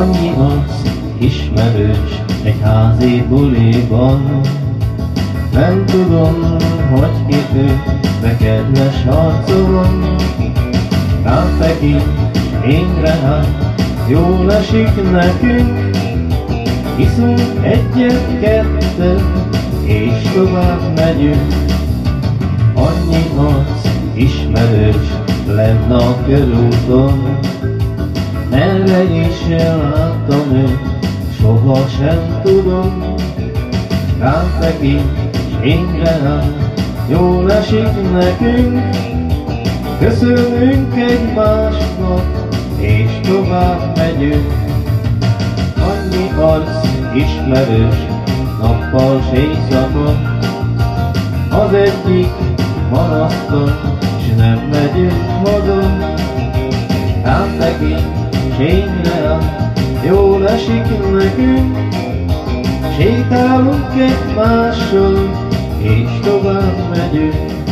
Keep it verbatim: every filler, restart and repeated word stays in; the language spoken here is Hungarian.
Annyi arc ismerős egy házi buliban. Nem tudom, hogy ki ő, de kedves arcom. Rám tekint, én rám, jól esik nekünk. Iszunk egyet, kettőt, és tovább megyünk. Annyi arc ismerős lenn a körúton. Merre is láttam őt, sohasem tudom. Rám tekint, és én rám, jól esik nekünk. Köszönünk egymásnak, és tovább megyünk. Annyi arc ismerős, nappal s éjszaka. Az egyik marasztal, s nem megyünk haza. Rám tekint, s én rám, jól esik nekünk. Sétálunk egymással, és tovább megyünk.